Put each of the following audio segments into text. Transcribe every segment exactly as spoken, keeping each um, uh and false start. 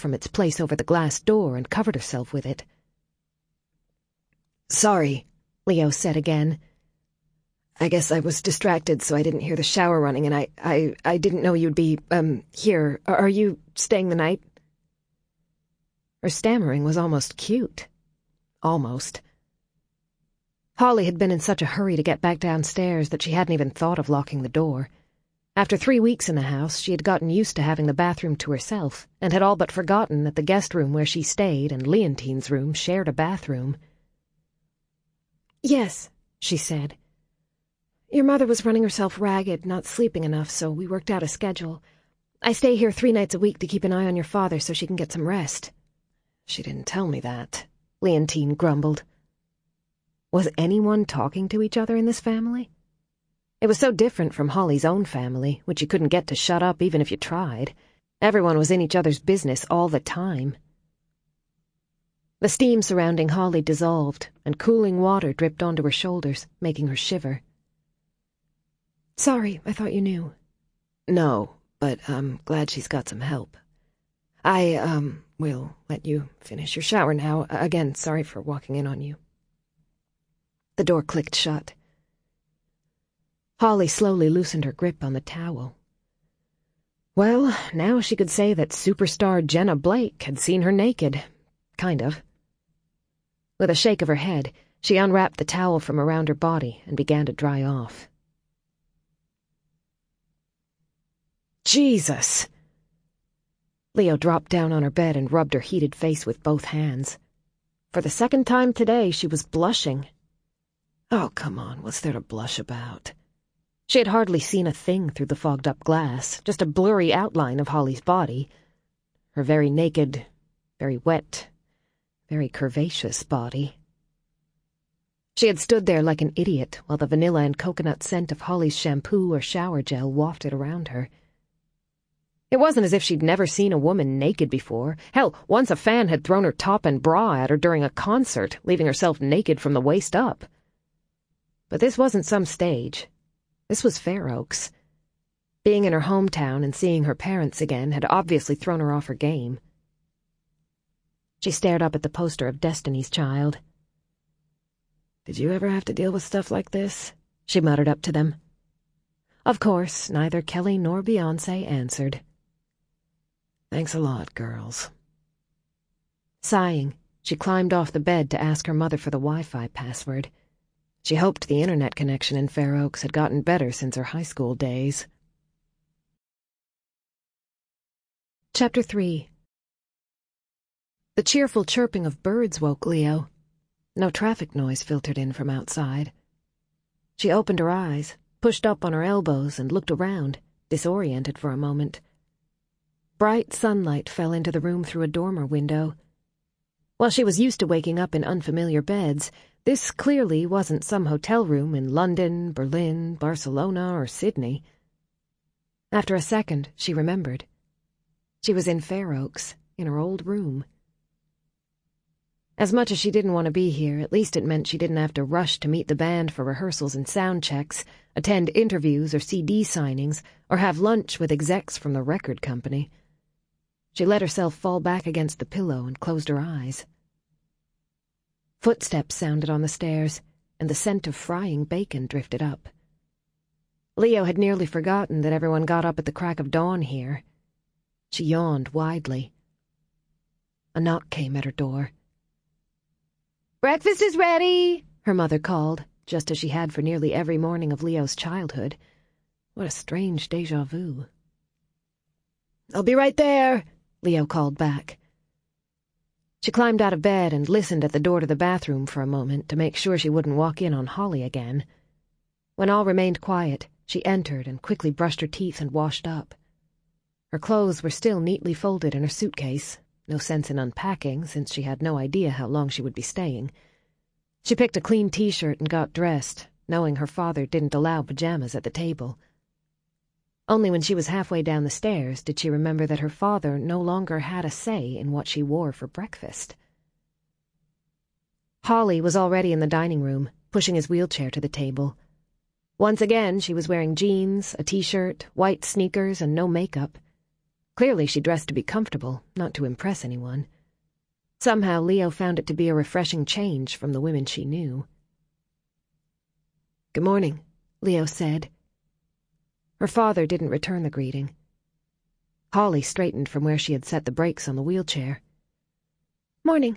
from its place over the glass door and covered herself with it. "Sorry," Leo said again. "I guess I was distracted, so I didn't hear the shower running, and I, I, I didn't know you'd be, um, here. Are you staying the night?" Her stammering was almost cute. Almost. Holly had been in such a hurry to get back downstairs that she hadn't even thought of locking the door. After three weeks in the house, she had gotten used to having the bathroom to herself, and had all but forgotten that the guest room where she stayed and Leontine's room shared a bathroom. "Yes," she said. "Your mother was running herself ragged, not sleeping enough, so we worked out a schedule. I stay here three nights a week to keep an eye on your father so she can get some rest." "She didn't tell me that," Leontine grumbled. Was anyone talking to each other in this family? It was so different from Holly's own family, which you couldn't get to shut up even if you tried. Everyone was in each other's business all the time. The steam surrounding Holly dissolved, and cooling water dripped onto her shoulders, making her shiver. "Sorry, I thought you knew." "No, but I'm glad she's got some help. I, um, will let you finish your shower now. Again, sorry for walking in on you." The door clicked shut. Holly slowly loosened her grip on the towel. Well, now she could say that superstar Jenna Blake had seen her naked. Kind of. With a shake of her head, she unwrapped the towel from around her body and began to dry off. Jesus! Leo dropped down on her bed and rubbed her heated face with both hands. For the second time today, she was blushing. Oh, come on, what's there to blush about? She had hardly seen a thing through the fogged-up glass, just a blurry outline of Holly's body. Her very naked, very wet, very curvaceous body. She had stood there like an idiot while the vanilla and coconut scent of Holly's shampoo or shower gel wafted around her. It wasn't as if she'd never seen a woman naked before. Hell, once a fan had thrown her top and bra at her during a concert, leaving herself naked from the waist up. But this wasn't some stage. This was Fair Oaks. Being in her hometown and seeing her parents again had obviously thrown her off her game. She stared up at the poster of Destiny's Child. "Did you ever have to deal with stuff like this?" she muttered up to them. Of course, neither Kelly nor Beyoncé answered. "Thanks a lot, girls." Sighing, she climbed off the bed to ask her mother for the Wi-Fi password. She hoped the internet connection in Fair Oaks had gotten better since her high school days. Chapter three. The cheerful chirping of birds woke Leo. No traffic noise filtered in from outside. She opened her eyes, pushed up on her elbows, and looked around, disoriented for a moment. Bright sunlight fell into the room through a dormer window. While she was used to waking up in unfamiliar beds, this clearly wasn't some hotel room in London, Berlin, Barcelona, or Sydney. After a second, she remembered. She was in Fair Oaks, in her old room. As much as she didn't want to be here, at least it meant she didn't have to rush to meet the band for rehearsals and sound checks, attend interviews or C D signings, or have lunch with execs from the record company. She let herself fall back against the pillow and closed her eyes. Footsteps sounded on the stairs, and the scent of frying bacon drifted up. Leo had nearly forgotten that everyone got up at the crack of dawn here. She yawned widely. A knock came at her door. "Breakfast is ready," her mother called, just as she had for nearly every morning of Leo's childhood. What a strange déjà vu. "I'll be right there," Leo called back. She climbed out of bed and listened at the door to the bathroom for a moment to make sure she wouldn't walk in on Holly again. When all remained quiet, she entered and quickly brushed her teeth and washed up. Her clothes were still neatly folded in her suitcase. No sense in unpacking, since she had no idea how long she would be staying. She picked a clean t-shirt and got dressed, knowing her father didn't allow pajamas at the table. Only when she was halfway down the stairs did she remember that her father no longer had a say in what she wore for breakfast. Holly was already in the dining room, pushing his wheelchair to the table. Once again, she was wearing jeans, a t-shirt, white sneakers, and no makeup. Clearly she dressed to be comfortable, not to impress anyone. Somehow Leo found it to be a refreshing change from the women she knew. "Good morning," Leo said. Her father didn't return the greeting. Holly straightened from where she had set the brakes on the wheelchair. "Morning."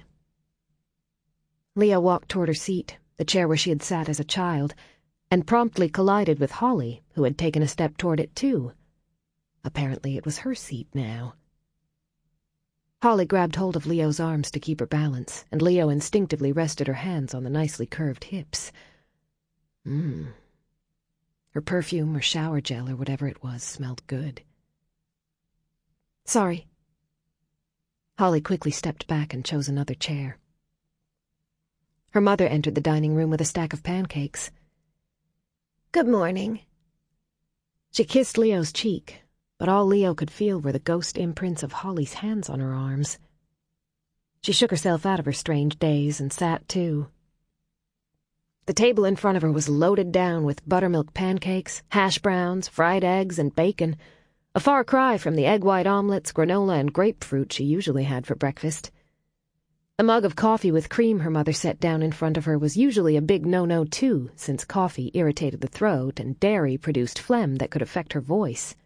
Leo walked toward her seat, the chair where she had sat as a child, and promptly collided with Holly, who had taken a step toward it too. Apparently it was her seat now. Holly grabbed hold of Leo's arms to keep her balance, and Leo instinctively rested her hands on the nicely curved hips. Mmm. Her perfume or shower gel or whatever it was smelled good. "Sorry." Holly quickly stepped back and chose another chair. Her mother entered the dining room with a stack of pancakes. "Good morning." She kissed Leo's cheek, but all Leo could feel were the ghost imprints of Holly's hands on her arms. She shook herself out of her strange daze and sat too. The table in front of her was loaded down with buttermilk pancakes, hash browns, fried eggs, and bacon, a far cry from the egg white omelets, granola, and grapefruit she usually had for breakfast. The mug of coffee with cream her mother set down in front of her was usually a big no-no too, since coffee irritated the throat and dairy produced phlegm that could affect her voice.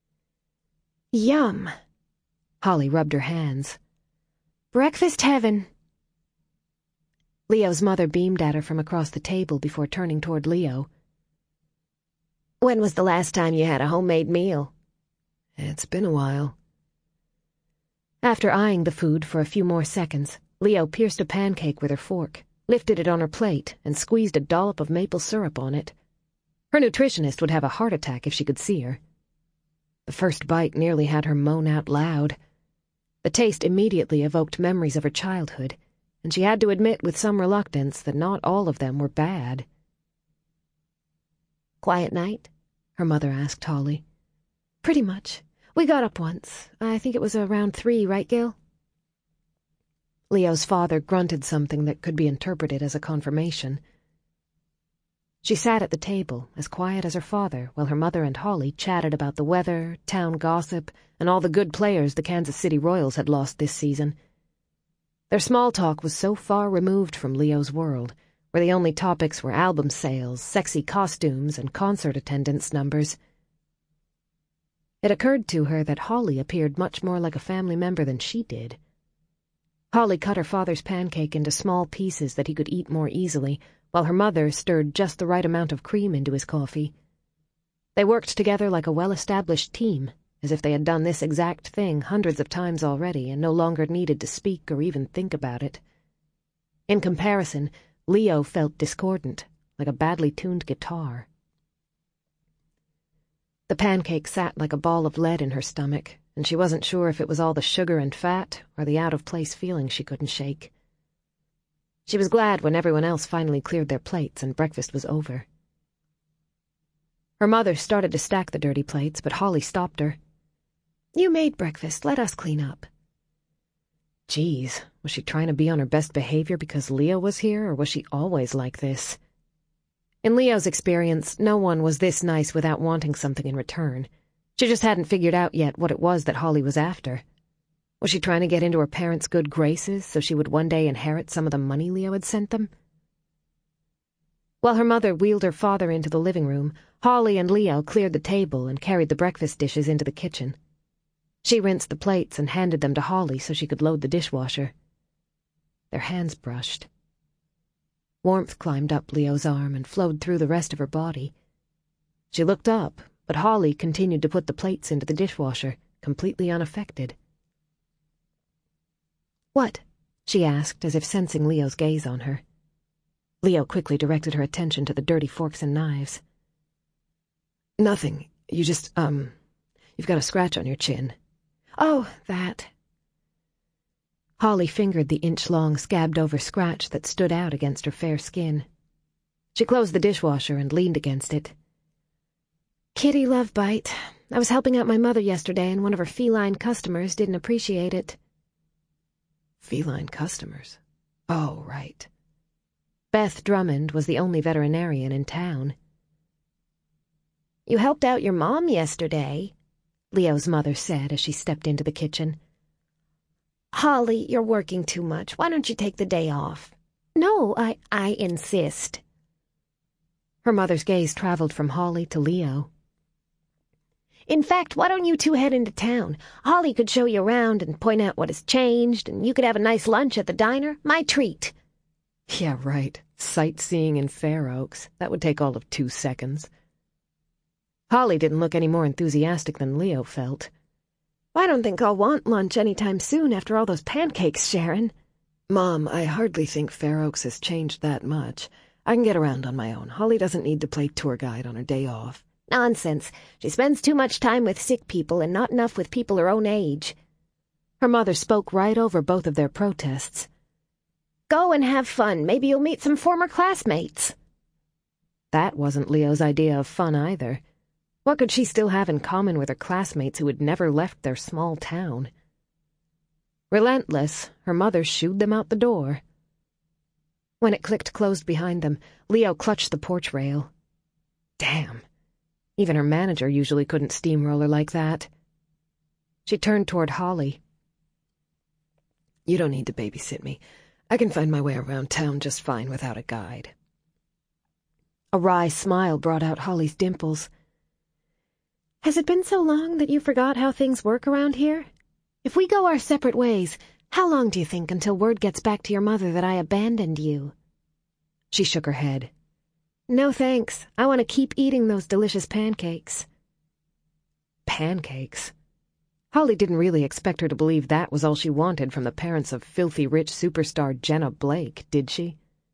"Yum." Holly rubbed her hands. "Breakfast heaven." Leo's mother beamed at her from across the table before turning toward Leo. "When was the last time you had a homemade meal?" "It's been a while." After eyeing the food for a few more seconds, Leo pierced a pancake with her fork, lifted it on her plate, and squeezed a dollop of maple syrup on it. Her nutritionist would have a heart attack if she could see her. The first bite nearly had her moan out loud. The taste immediately evoked memories of her childhood, and she had to admit with some reluctance that not all of them were bad. "Quiet night?" her mother asked Holly. "Pretty much. We got up once. I think it was around three, right, Gil?" Leo's father grunted something that could be interpreted as a confirmation. She sat at the table, as quiet as her father, while her mother and Holly chatted about the weather, town gossip, and all the good players the Kansas City Royals had lost this season. Their small talk was so far removed from Leo's world, where the only topics were album sales, sexy costumes, and concert attendance numbers. It occurred to her that Holly appeared much more like a family member than she did. Holly cut her father's pancake into small pieces that he could eat more easily, while her mother stirred just the right amount of cream into his coffee. They worked together like a well-established team, as if they had done this exact thing hundreds of times already and no longer needed to speak or even think about it. In comparison, Leo felt discordant, like a badly tuned guitar. The pancake sat like a ball of lead in her stomach, and she wasn't sure if it was all the sugar and fat or the out-of-place feeling she couldn't shake. She was glad when everyone else finally cleared their plates and breakfast was over. Her mother started to stack the dirty plates, but Holly stopped her. "You made breakfast. Let us clean up." Geez, was she trying to be on her best behavior because Leo was here, or was she always like this? In Leo's experience, no one was this nice without wanting something in return. She just hadn't figured out yet what it was that Holly was after. Was she trying to get into her parents' good graces so she would one day inherit some of the money Leo had sent them? While her mother wheeled her father into the living room, Holly and Leo cleared the table and carried the breakfast dishes into the kitchen. She rinsed the plates and handed them to Holly so she could load the dishwasher. Their hands brushed. Warmth climbed up Leo's arm and flowed through the rest of her body. She looked up, but Holly continued to put the plates into the dishwasher, completely unaffected. "What?" she asked, as if sensing Leo's gaze on her. Leo quickly directed her attention to the dirty forks and knives. "Nothing. You just, um, you've got a scratch on your chin." "Oh, that." Holly fingered the inch-long, scabbed-over scratch that stood out against her fair skin. She closed the dishwasher and leaned against it. "Kitty love bite. I was helping out my mother yesterday, and one of her feline customers didn't appreciate it." Feline customers? Oh, right. Beth Drummond was the only veterinarian in town. "You helped out your mom yesterday," Leo's mother said as she stepped into the kitchen. "Holly, you're working too much. Why don't you take the day off?" "No, I, I insist." Her mother's gaze traveled from Holly to Leo. "In fact, why don't you two head into town? Holly could show you around and point out what has changed, and you could have a nice lunch at the diner. My treat." Yeah, right. Sightseeing in Fair Oaks. That would take all of two seconds. Holly didn't look any more enthusiastic than Leo felt. "I don't think I'll want lunch anytime soon after all those pancakes, Sharon." "Mom, I hardly think Fair Oaks has changed that much. I can get around on my own. Holly doesn't need to play tour guide on her day off." "Nonsense. She spends too much time with sick people and not enough with people her own age." Her mother spoke right over both of their protests. "Go and have fun. Maybe you'll meet some former classmates." That wasn't Leo's idea of fun either. What could she still have in common with her classmates who had never left their small town? Relentless, her mother shooed them out the door. When it clicked closed behind them, Leo clutched the porch rail. Damn. Even her manager usually couldn't steamroller like that. She turned toward Holly. "You don't need to babysit me. I can find my way around town just fine without a guide." A wry smile brought out Holly's dimples. "Has it been so long that you forgot how things work around here? If we go our separate ways, how long do you think until word gets back to your mother that I abandoned you?" She shook her head. "No thanks. I want to keep eating those delicious pancakes." Pancakes? Holly didn't really expect her to believe that was all she wanted from the parents of filthy rich superstar Jenna Blake, did she?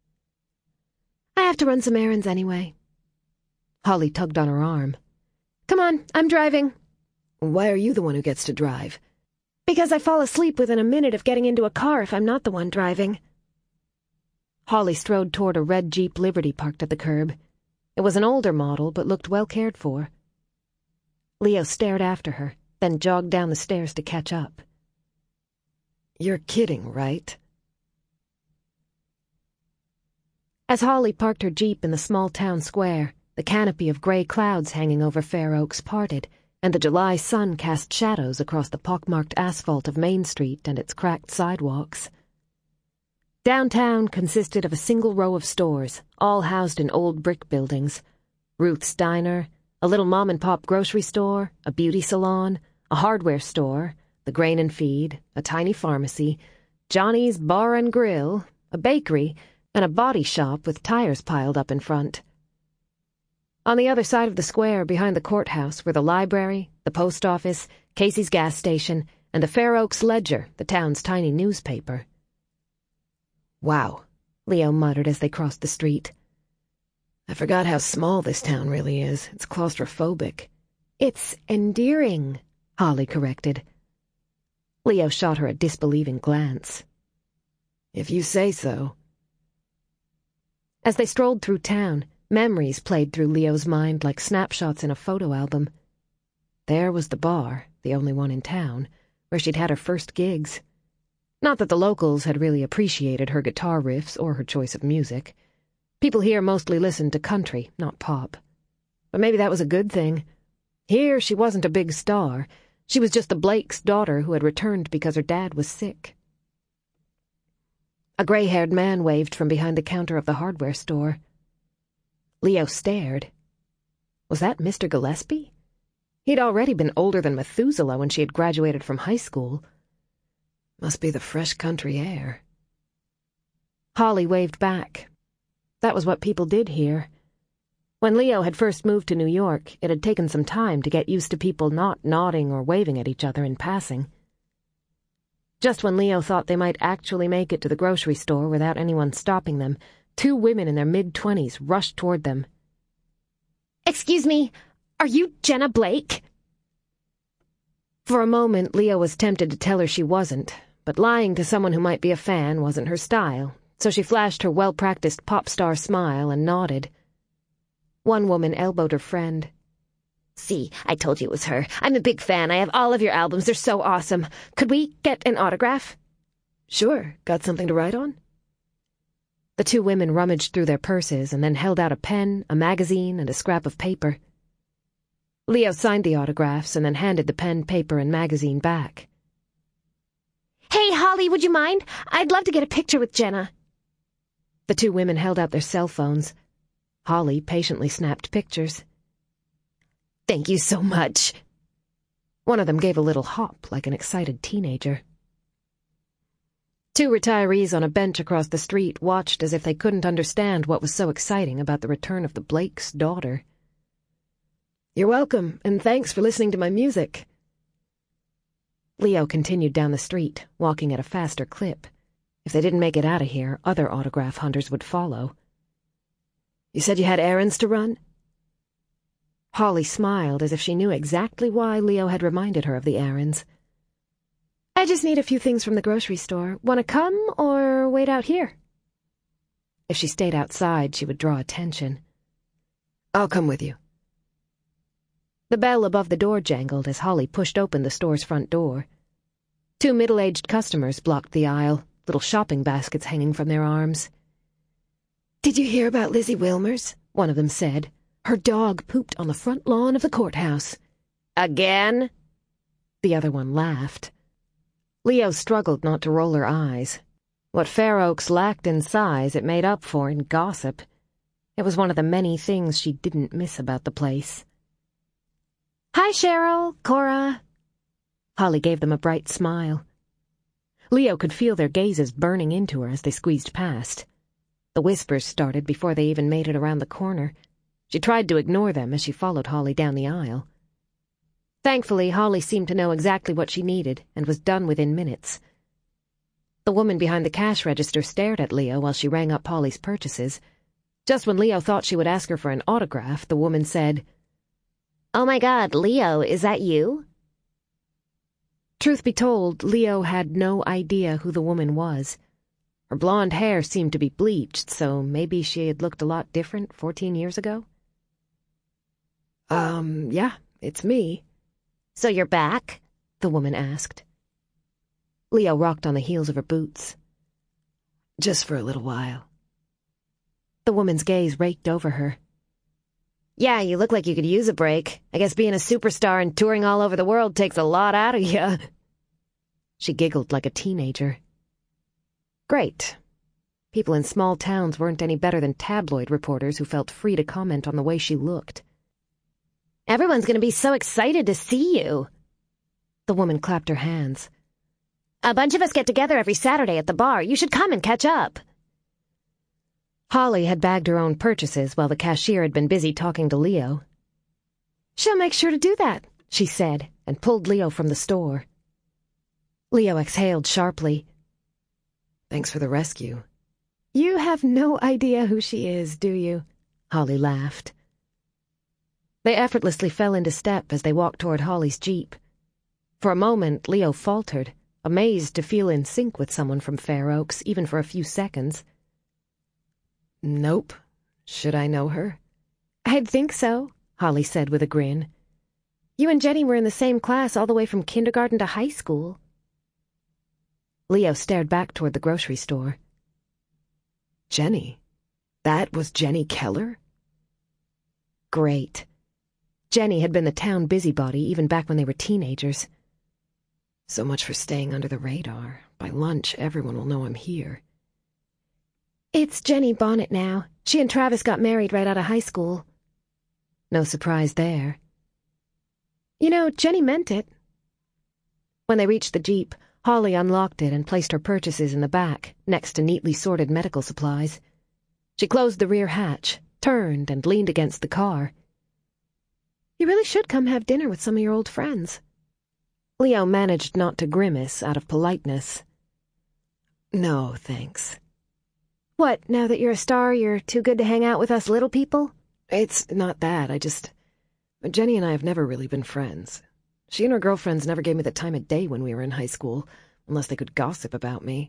"I have to run some errands anyway." Holly tugged on her arm. "Come on, I'm driving." "Why are you the one who gets to drive?" "Because I fall asleep within a minute of getting into a car if I'm not the one driving." Holly strode toward a red Jeep Liberty parked at the curb. It was an older model, but looked well cared for. Leo stared after her, then jogged down the stairs to catch up. "You're kidding, right?" As Holly parked her Jeep in the small town square, the canopy of gray clouds hanging over Fair Oaks parted, and the July sun cast shadows across the pockmarked asphalt of Main Street and its cracked sidewalks. Downtown consisted of a single row of stores, all housed in old brick buildings. Ruth's Diner, a little mom-and-pop grocery store, a beauty salon, a hardware store, the Grain and Feed, a tiny pharmacy, Johnny's Bar and Grill, a bakery, and a body shop with tires piled up in front. On the other side of the square, behind the courthouse, were the library, the post office, Casey's gas station, and the Fair Oaks Ledger, the town's tiny newspaper. "Wow," Leo muttered as they crossed the street. "I forgot how small this town really is. It's claustrophobic." "It's endearing," Holly corrected. Leo shot her a disbelieving glance. "If you say so." As they strolled through town, memories played through Leo's mind like snapshots in a photo album. There was the bar, the only one in town, where she'd had her first gigs. Not that the locals had really appreciated her guitar riffs or her choice of music. People here mostly listened to country, not pop. But maybe that was a good thing. Here she wasn't a big star. She was just the Blake's daughter who had returned because her dad was sick. A gray-haired man waved from behind the counter of the hardware store. Leo stared. Was that Mister Gillespie? He'd already been older than Methuselah when she had graduated from high school. Must be the fresh country air. Holly waved back. That was what people did here. When Leo had first moved to New York, it had taken some time to get used to people not nodding or waving at each other in passing. Just when Leo thought they might actually make it to the grocery store without anyone stopping them, two women in their mid-twenties rushed toward them. "Excuse me, are you Jenna Blake?" For a moment, Leo was tempted to tell her she wasn't, but lying to someone who might be a fan wasn't her style, so she flashed her well-practiced pop star smile and nodded. One woman elbowed her friend. "See, I told you it was her. I'm a big fan. I have all of your albums. They're so awesome. Could we get an autograph?" "Sure. Got something to write on?" The two women rummaged through their purses and then held out a pen, a magazine, and a scrap of paper. Leo signed the autographs and then handed the pen, paper, and magazine back. Hey, Holly, would you mind? I'd love to get a picture with Jenna. The two women held out their cell phones. Holly patiently snapped pictures. Thank you so much. One of them gave a little hop like an excited teenager. Two retirees on a bench across the street watched as if they couldn't understand what was so exciting about the return of the Blakes' daughter. "You're welcome, and thanks for listening to my music." Leo continued down the street, walking at a faster clip. If they didn't make it out of here, other autograph hunters would follow. "You said you had errands to run?" Holly smiled as if she knew exactly why Leo had reminded her of the errands. "I just need a few things from the grocery store. Want to come or wait out here?" If she stayed outside, she would draw attention. "I'll come with you." The bell above the door jangled as Holly pushed open the store's front door. Two middle-aged customers blocked the aisle, little shopping baskets hanging from their arms. "Did you hear about Lizzie Wilmers?" one of them said. "Her dog pooped on the front lawn of the courthouse." "Again?" The other one laughed. Leo struggled not to roll her eyes. What Fair Oaks lacked in size, it made up for in gossip. It was one of the many things she didn't miss about the place. "Hi, Cheryl, Cora." Holly gave them a bright smile. Leo could feel their gazes burning into her as they squeezed past. The whispers started before they even made it around the corner. She tried to ignore them as she followed Holly down the aisle. Thankfully, Holly seemed to know exactly what she needed and was done within minutes. The woman behind the cash register stared at Leo while she rang up Holly's purchases. Just when Leo thought she would ask her for an autograph, the woman said, "Oh my God, Leo, is that you?" Truth be told, Leo had no idea who the woman was. Her blonde hair seemed to be bleached, so maybe she had looked a lot different fourteen years ago. Um, yeah, it's me." "So you're back?" the woman asked. Leo rocked on the heels of her boots. "Just for a little while." The woman's gaze raked over her. "Yeah, you look like you could use a break. I guess being a superstar and touring all over the world takes a lot out of you." She giggled like a teenager. Great. People in small towns weren't any better than tabloid reporters who felt free to comment on the way she looked. "Everyone's going to be so excited to see you." The woman clapped her hands. "A bunch of us get together every Saturday at the bar. You should come and catch up." Holly had bagged her own purchases while the cashier had been busy talking to Leo. "She'll make sure to do that," she said, and pulled Leo from the store. Leo exhaled sharply. "Thanks for the rescue." "You have no idea who she is, do you?" Holly laughed. They effortlessly fell into step as they walked toward Holly's Jeep. For a moment, Leo faltered, amazed to feel in sync with someone from Fair Oaks, even for a few seconds. "Nope. Should I know her?" "I'd think so," Holly said with a grin. "You and Jenny were in the same class all the way from kindergarten to high school." Leo stared back toward the grocery store. "Jenny? That was Jenny Keller?" Great. Jenny had been the town busybody even back when they were teenagers. "So much for staying under the radar. By lunch, everyone will know I'm here." "It's Jenny Bonnet now. She and Travis got married right out of high school." No surprise there. "You know, Jenny meant it." When they reached the Jeep, Holly unlocked it and placed her purchases in the back, next to neatly sorted medical supplies. She closed the rear hatch, turned, and leaned against the car. "You really should come have dinner with some of your old friends." Leo managed not to grimace out of politeness. "No, thanks." "What, now that you're a star, you're too good to hang out with us little people?" "It's not that, I just... Jenny and I have never really been friends. She and her girlfriends never gave me the time of day when we were in high school, unless they could gossip about me."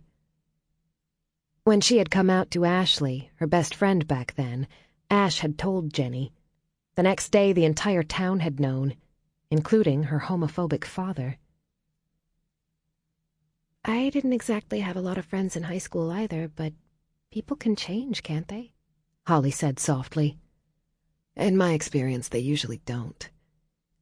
When she had come out to Ashley, her best friend back then, Ash had told Jenny. The next day, the entire town had known, including her homophobic father. "I didn't exactly have a lot of friends in high school either, but people can change, can't they?" Holly said softly. "In my experience, they usually don't."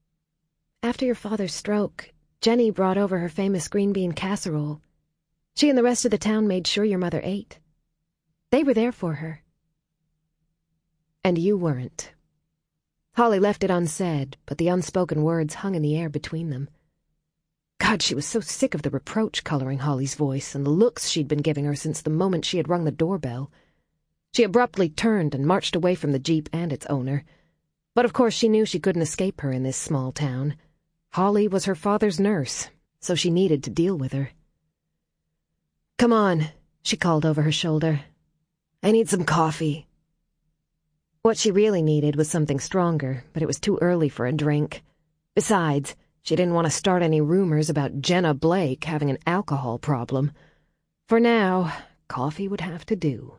After your father's stroke, Jenny brought over her famous green bean casserole. She and the rest of the town made sure your mother ate. They were there for her. And you weren't. Holly left it unsaid, but the unspoken words hung in the air between them. God, she was so sick of the reproach coloring Holly's voice and the looks she'd been giving her since the moment she had rung the doorbell. She abruptly turned and marched away from the Jeep and its owner. But of course she knew she couldn't escape her in this small town. Holly was her father's nurse, so she needed to deal with her. "Come on," she called over her shoulder. "I need some coffee." What she really needed was something stronger, but it was too early for a drink. Besides, she didn't want to start any rumors about Jenna Blake having an alcohol problem. For now, coffee would have to do.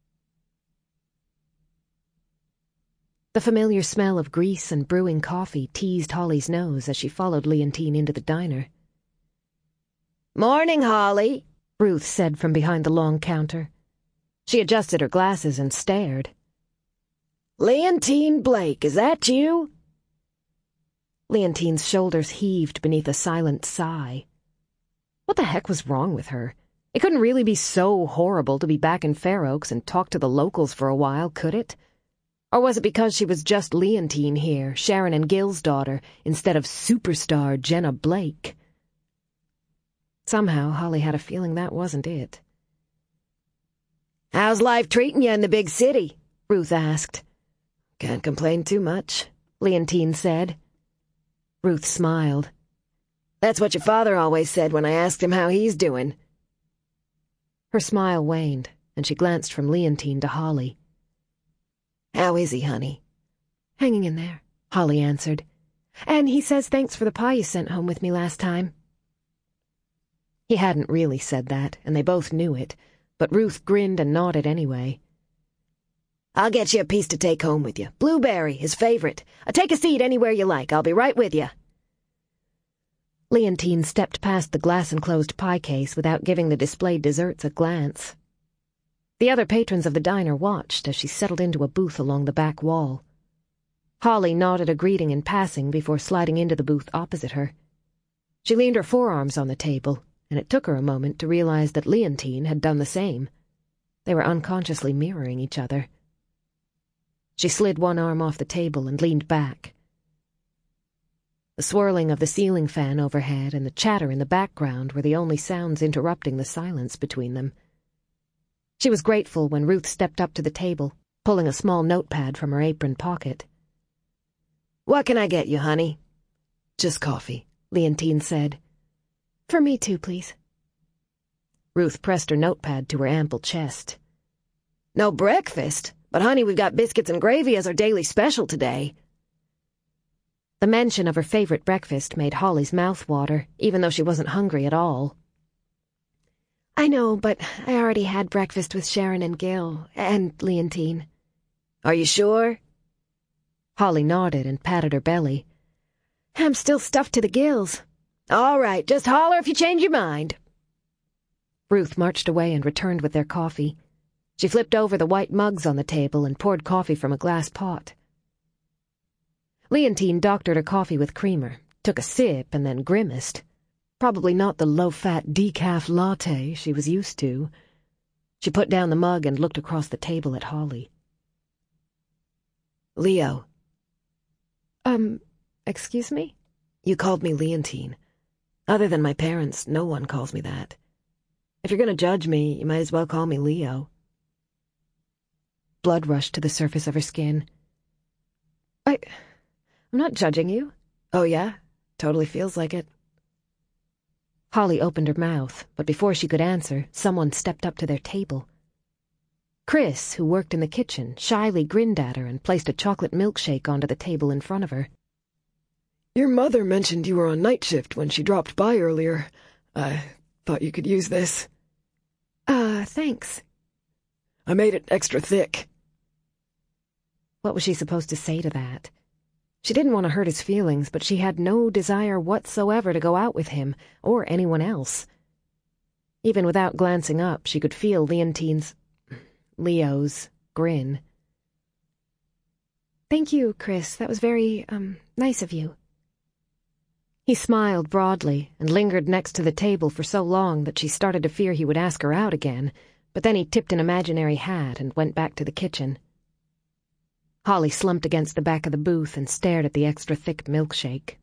The familiar smell of grease and brewing coffee teased Holly's nose as she followed Leontine into the diner. "Morning, Holly," Ruth said from behind the long counter. She adjusted her glasses and stared. "Leontine Blake, is that you?" Leontine's shoulders heaved beneath a silent sigh. What the heck was wrong with her? It couldn't really be so horrible to be back in Fair Oaks and talk to the locals for a while, could it? Or was it because she was just Leontine here, Sharon and Gil's daughter, instead of superstar Jenna Blake? Somehow, Holly had a feeling that wasn't it. "How's life treating you in the big city?" Ruth asked. "Can't complain too much," Leontine said. Ruth smiled. "That's what your father always said when I asked him how he's doing." Her smile waned, and she glanced from Leontine to Holly. "How is he, honey?" "Hanging in there," Holly answered. "And he says thanks for the pie you sent home with me last time." He hadn't really said that, and they both knew it, but Ruth grinned and nodded anyway. "I'll get you a piece to take home with you. Blueberry, his favorite. Uh, take a seat anywhere you like. I'll be right with you." Leontine stepped past the glass-enclosed pie case without giving the displayed desserts a glance. The other patrons of the diner watched as she settled into a booth along the back wall. Holly nodded a greeting in passing before sliding into the booth opposite her. She leaned her forearms on the table, and it took her a moment to realize that Leontine had done the same. They were unconsciously mirroring each other. She slid one arm off the table and leaned back. The swirling of the ceiling fan overhead and the chatter in the background were the only sounds interrupting the silence between them. She was grateful when Ruth stepped up to the table, pulling a small notepad from her apron pocket. "What can I get you, honey?" "Just coffee," Leontine said. "For me too, please." Ruth pressed her notepad to her ample chest. "No breakfast? But, honey, we've got biscuits and gravy as our daily special today." The mention of her favorite breakfast made Holly's mouth water, even though she wasn't hungry at all. "I know, but I already had breakfast with Sharon and Gil, and Leontine." "Are you sure?" Holly nodded and patted her belly. "I'm still stuffed to the gills." "All right, just holler if you change your mind." Ruth marched away and returned with their coffee. She flipped over the white mugs on the table and poured coffee from a glass pot. Leontine doctored her coffee with creamer, took a sip, and then grimaced. Probably not the low-fat decaf latte she was used to. She put down the mug and looked across the table at Holly. "Leo." Um, excuse me? "You called me Leontine. Other than my parents, no one calls me that. If you're going to judge me, you might as well call me Leo." Blood rushed to the surface of her skin. I... I'm not judging you." "Oh, yeah? Totally feels like it." Holly opened her mouth, but before she could answer, someone stepped up to their table. Chris, who worked in the kitchen, shyly grinned at her and placed a chocolate milkshake onto the table in front of her. "Your mother mentioned you were on night shift when she dropped by earlier. I thought you could use this." Uh, thanks." "I made it extra thick." What was she supposed to say to that? She didn't want to hurt his feelings, but she had no desire whatsoever to go out with him, or anyone else. Even without glancing up, she could feel Leontine's... Leo's grin. "Thank you, Chris. That was very, um, nice of you." He smiled broadly and lingered next to the table for so long that she started to fear he would ask her out again, but then he tipped an imaginary hat and went back to the kitchen. Holly slumped against the back of the booth and stared at the extra-thick milkshake.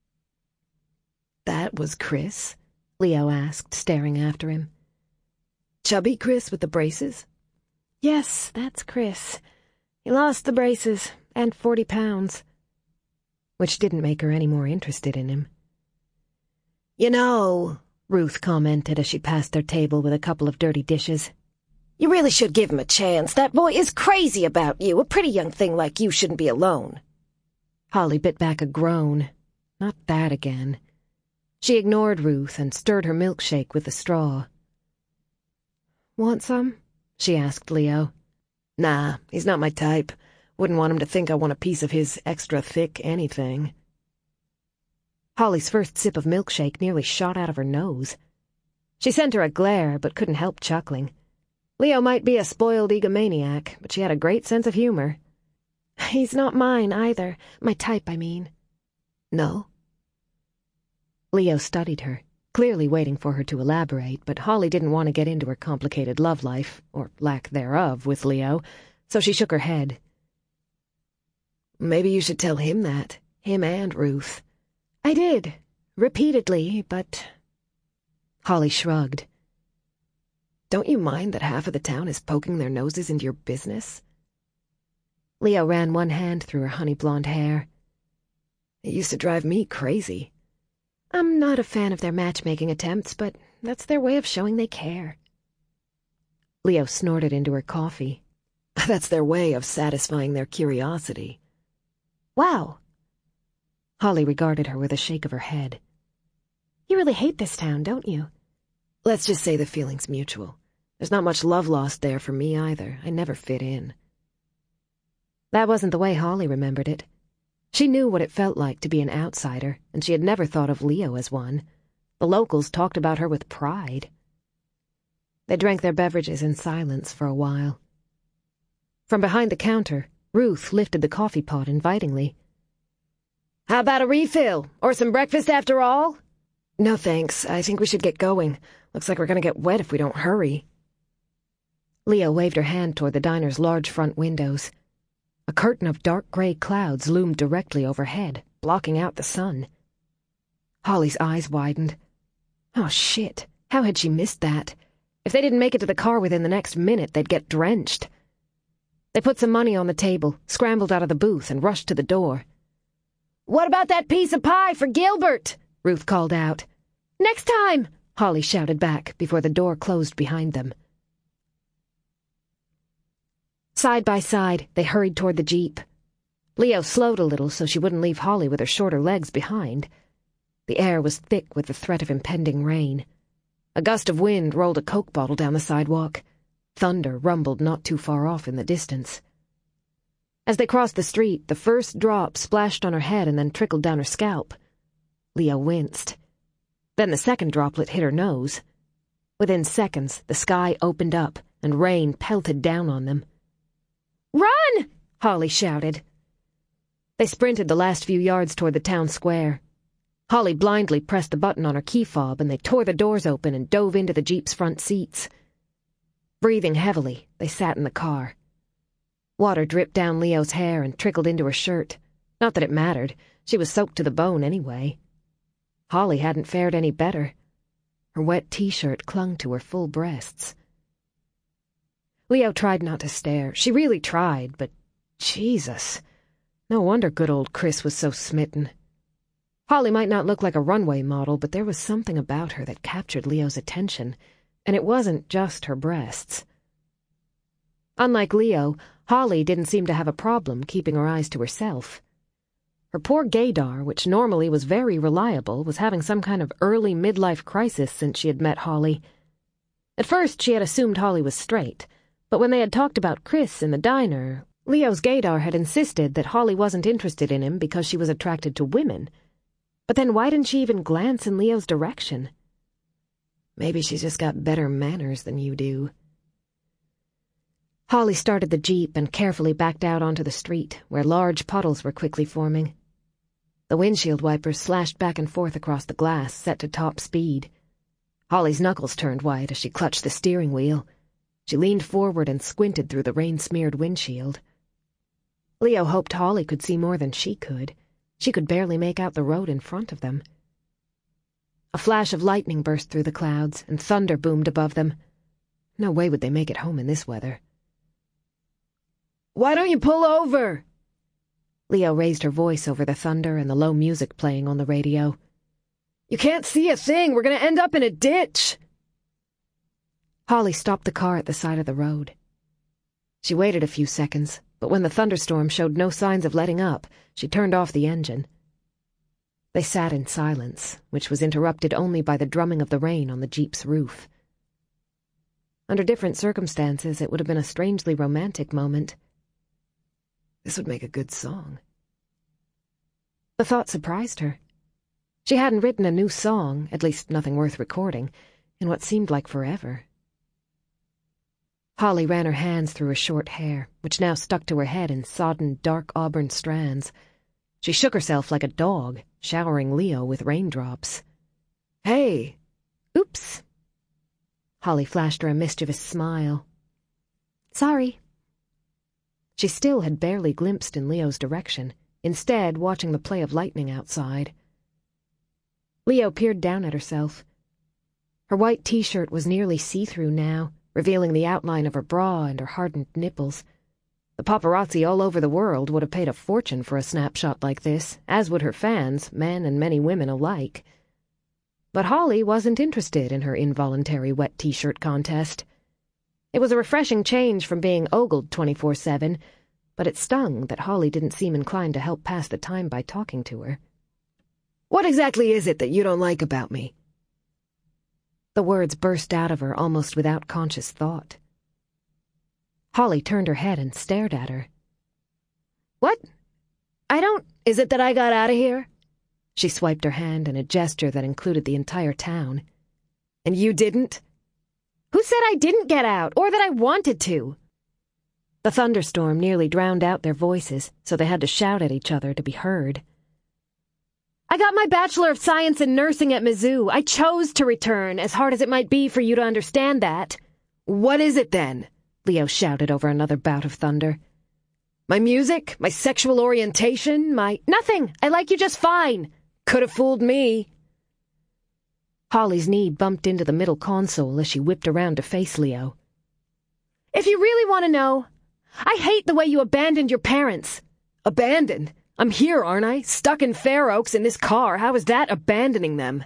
"That was Chris?" Leo asked, staring after him. "Chubby Chris with the braces?" "Yes, that's Chris. He lost the braces, and forty pounds. Which didn't make her any more interested in him. "You know," Ruth commented as she passed their table with a couple of dirty dishes, "you really should give him a chance. That boy is crazy about you. A pretty young thing like you shouldn't be alone." Holly bit back a groan. Not that again. She ignored Ruth and stirred her milkshake with the straw. "Want some?" she asked Leo. "Nah, he's not my type. Wouldn't want him to think I want a piece of his extra-thick anything." Holly's first sip of milkshake nearly shot out of her nose. She sent her a glare, but couldn't help chuckling. Leo might be a spoiled egomaniac, but she had a great sense of humor. "He's not mine, either. My type, I mean." "No?" Leo studied her, clearly waiting for her to elaborate, but Holly didn't want to get into her complicated love life, or lack thereof, with Leo, so she shook her head. "Maybe you should tell him that. Him and Ruth." "I did. Repeatedly, but—" Holly shrugged. "Don't you mind that half of the town is poking their noses into your business?" Leo ran one hand through her honey blonde hair. "It used to drive me crazy." "I'm not a fan of their matchmaking attempts, but that's their way of showing they care." Leo snorted into her coffee. "That's their way of satisfying their curiosity." "Wow." Holly regarded her with a shake of her head. "You really hate this town, don't you?" "Let's just say the feeling's mutual. There's not much love lost there for me either. I never fit in." That wasn't the way Holly remembered it. She knew what it felt like to be an outsider, and she had never thought of Leo as one. The locals talked about her with pride. They drank their beverages in silence for a while. From behind the counter, Ruth lifted the coffee pot invitingly. "How about a refill? Or some breakfast after all?" "No thanks. I think we should get going. Looks like we're gonna get wet if we don't hurry." Leo waved her hand toward the diner's large front windows. A curtain of dark gray clouds loomed directly overhead, blocking out the sun. Holly's eyes widened. Oh, shit. How had she missed that? If they didn't make it to the car within the next minute, they'd get drenched. They put some money on the table, scrambled out of the booth, and rushed to the door. "What about that piece of pie for Gilbert?" Ruth called out. "Next time!" Holly shouted back before the door closed behind them. Side by side, they hurried toward the Jeep. Leo slowed a little so she wouldn't leave Holly with her shorter legs behind. The air was thick with the threat of impending rain. A gust of wind rolled a Coke bottle down the sidewalk. Thunder rumbled not too far off in the distance. As they crossed the street, the first drop splashed on her head and then trickled down her scalp. Leo winced. Then the second droplet hit her nose. Within seconds, the sky opened up and rain pelted down on them. "Run!" Holly shouted. They sprinted the last few yards toward the town square. Holly blindly pressed the button on her key fob and they tore the doors open and dove into the Jeep's front seats. Breathing heavily, they sat in the car. Water dripped down Leo's hair and trickled into her shirt. Not that it mattered. She was soaked to the bone anyway. Holly hadn't fared any better. Her wet t-shirt clung to her full breasts. Leo tried not to stare. She really tried, but Jesus. No wonder good old Chris was so smitten. Holly might not look like a runway model, but there was something about her that captured Leo's attention, and it wasn't just her breasts. Unlike Leo, Holly didn't seem to have a problem keeping her eyes to herself. Her poor gaydar, which normally was very reliable, was having some kind of early midlife crisis since she had met Holly. At first she had assumed Holly was straight, but when they had talked about Chris in the diner, Leo's gaydar had insisted that Holly wasn't interested in him because she was attracted to women. But then why didn't she even glance in Leo's direction? Maybe she's just got better manners than you do. Holly started the Jeep and carefully backed out onto the street, where large puddles were quickly forming. The windshield wipers slashed back and forth across the glass, set to top speed. Holly's knuckles turned white as she clutched the steering wheel. She leaned forward and squinted through the rain-smeared windshield. Leo hoped Holly could see more than she could. She could barely make out the road in front of them. A flash of lightning burst through the clouds, and thunder boomed above them. No way would they make it home in this weather. "Why don't you pull over?" Leo raised her voice over the thunder and the low music playing on the radio. "You can't see a thing. We're going to end up in a ditch." Holly stopped the car at the side of the road. She waited a few seconds, but when the thunderstorm showed no signs of letting up, she turned off the engine. They sat in silence, which was interrupted only by the drumming of the rain on the Jeep's roof. Under different circumstances, it would have been a strangely romantic moment. This would make a good song. The thought surprised her. She hadn't written a new song, at least nothing worth recording, in what seemed like forever. Holly ran her hands through her short hair, which now stuck to her head in sodden, dark auburn strands. She shook herself like a dog, showering Leo with raindrops. "Hey!" "Oops." Holly flashed her a mischievous smile. "Sorry." She still had barely glimpsed in Leo's direction, instead watching the play of lightning outside. Leo peered down at herself. Her white t-shirt was nearly see-through now, revealing the outline of her bra and her hardened nipples. The paparazzi all over the world would have paid a fortune for a snapshot like this, as would her fans, men and many women alike. But Holly wasn't interested in her involuntary wet t-shirt contest. It was a refreshing change from being ogled twenty-four seven, but it stung that Holly didn't seem inclined to help pass the time by talking to her. "What exactly is it that you don't like about me?" The words burst out of her almost without conscious thought. Holly turned her head and stared at her. "What? I don't... Is it that I got out of here?" She swiped her hand in a gesture that included the entire town. "And you didn't?" "Who said I didn't get out, or that I wanted to?" The thunderstorm nearly drowned out their voices, so they had to shout at each other to be heard. "I got my Bachelor of Science in Nursing at Mizzou. I chose to return, as hard as it might be for you to understand that." "What is it, then?" Leo shouted over another bout of thunder. "My music? My sexual orientation? My—" "Nothing! I like you just fine." "Could have fooled me." Holly's knee bumped into the middle console as she whipped around to face Leo. "If you really want to know, I hate the way you abandoned your parents." "Abandoned? I'm here, aren't I? Stuck in Fair Oaks in this car. How is that abandoning them?"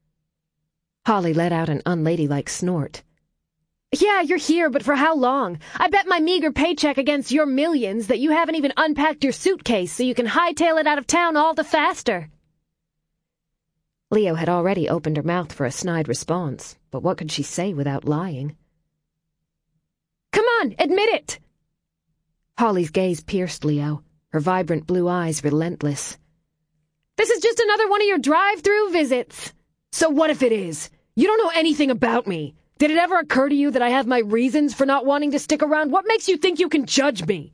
Holly let out an unladylike snort. "Yeah, you're here, but for how long? I bet my meager paycheck against your millions that you haven't even unpacked your suitcase so you can hightail it out of town all the faster." Leo had already opened her mouth for a snide response, but what could she say without lying? "Come on, admit it!" Holly's gaze pierced Leo, her vibrant blue eyes relentless. "This is just another one of your drive-through visits." "So what if it is? You don't know anything about me. Did it ever occur to you that I have my reasons for not wanting to stick around? What makes you think you can judge me?"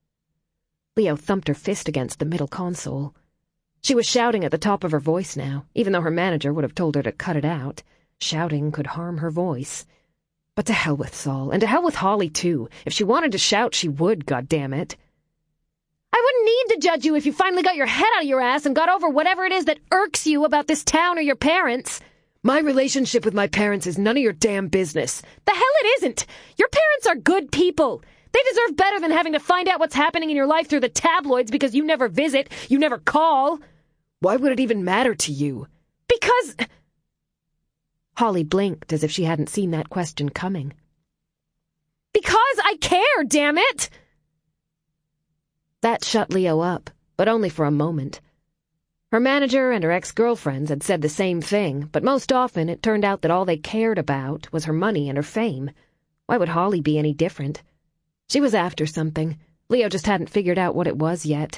Leo thumped her fist against the middle console. She was shouting at the top of her voice now, even though her manager would have told her to cut it out. Shouting could harm her voice. But to hell with Saul, and to hell with Holly, too. If she wanted to shout, she would, goddammit. "I wouldn't need to judge you if you finally got your head out of your ass and got over whatever it is that irks you about this town or your parents." "My relationship with my parents is none of your damn business." "The hell it isn't! Your parents are good people. They deserve better than having to find out what's happening in your life through the tabloids because you never visit, you never call." "Why would it even matter to you?" "Because—" Holly blinked as if she hadn't seen that question coming. "Because I care, damn it!" That shut Leo up, but only for a moment. Her manager and her ex-girlfriends had said the same thing, but most often it turned out that all they cared about was her money and her fame. Why would Holly be any different? She was after something. Leo just hadn't figured out what it was yet.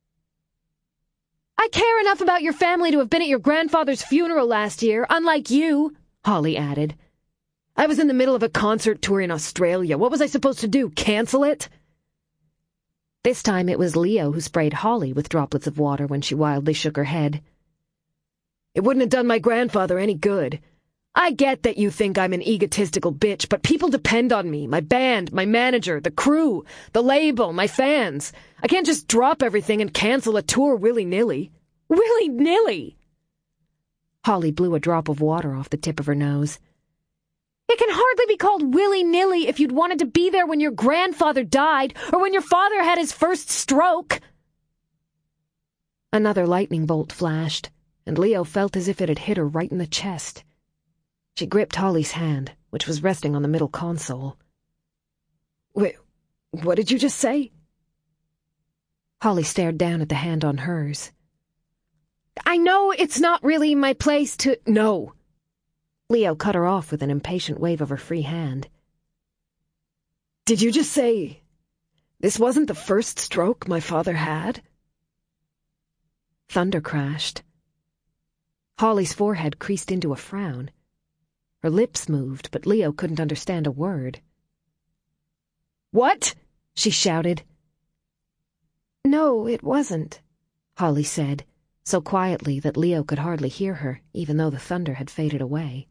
"I care enough about your family to have been at your grandfather's funeral last year, unlike you," Holly added. "I was in the middle of a concert tour in Australia. What was I supposed to do, cancel it?" This time it was Leo who sprayed Holly with droplets of water when she wildly shook her head. It wouldn't have done my grandfather any good. I get that you think I'm an egotistical bitch, but people depend on me, my band, my manager, the crew, the label, my fans. I can't just drop everything and cancel a tour willy-nilly. Willy-nilly! Holly blew a drop of water off the tip of her nose. It can hardly be called willy-nilly if you'd wanted to be there when your grandfather died or when your father had his first stroke. Another lightning bolt flashed, and Leo felt as if it had hit her right in the chest. She gripped Holly's hand, which was resting on the middle console. Wait, what did you just say? Holly stared down at the hand on hers. I know it's not really my place to— No. Leo cut her off with an impatient wave of her free hand. Did you just say this wasn't the first stroke my father had? Thunder crashed. Holly's forehead creased into a frown. Her lips moved, but Leo couldn't understand a word. What? She shouted. No, it wasn't, Holly said, so quietly that Leo could hardly hear her, even though the thunder had faded away.